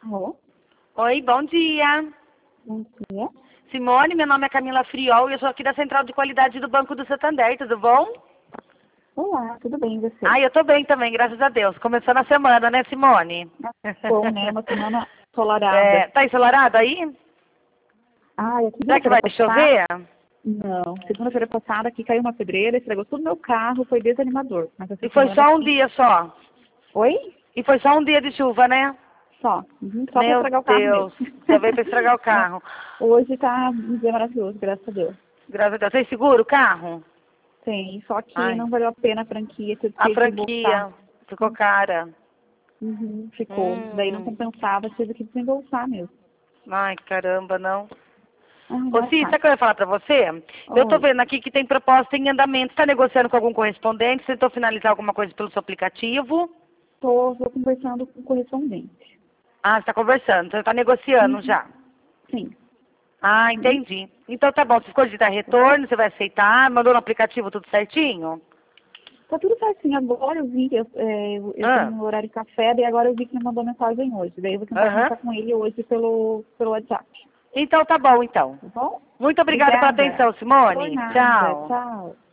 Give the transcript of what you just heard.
Alô? Oi, bom dia. Bom dia. Simone, meu nome é Camila Friol e eu sou aqui da Central de Qualidade do Banco do Santander, tudo bom? Olá, tudo bem e você? Eu tô bem também, graças a Deus. Começando a semana, né, Simone? Bom, né? Uma semana ensolarada. Tá ensolarado aí? Ai, a Será que segunda-feira vai passada... chover? Não, segunda-feira passada aqui caiu uma pedreira, estragou tudo meu carro, foi desanimador. Mas essa E foi semana só um aqui... dia só. Oi? E foi só um dia de chuva, né? Só. Só pra Meu estragar o carro mesmo. Deus, já veio pra estragar o Mas carro. hoje tá um dia maravilhoso, graças a Deus. Graças a Deus. Tem seguro o carro? Tem, só que Ai, não valeu a pena a franquia, tive a que voltar. franquia ficou cara. Ficou. Daí não Hum, compensava, tive que desembolsar mesmo. ai, caramba, não. Ai, Ô, não é Cis, sabe o fácil. que eu ia falar pra você? Eu tô Oi. vendo aqui que tem proposta em andamento. Está negociando com algum correspondente? Tentou finalizar alguma coisa pelo seu aplicativo? Tô conversando com o correspondente. Ah, você está conversando. Você está negociando Uhum. já. Sim. Ah, Uhum. entendi. Então tá bom. Se ficou de dar retorno, você vai aceitar? Mandou no aplicativo tudo certinho? Tá tudo certinho. Agora eu vi, eu tenho Ah, um horário de café, daí agora eu vi que me mandou mensagem hoje. Daí eu vou tentar aham. conversar com ele hoje pelo WhatsApp. Então tá bom, então. Tá bom? Muito obrigada pela Obrigada. atenção, Por Simone. nada. Tchau. Tchau.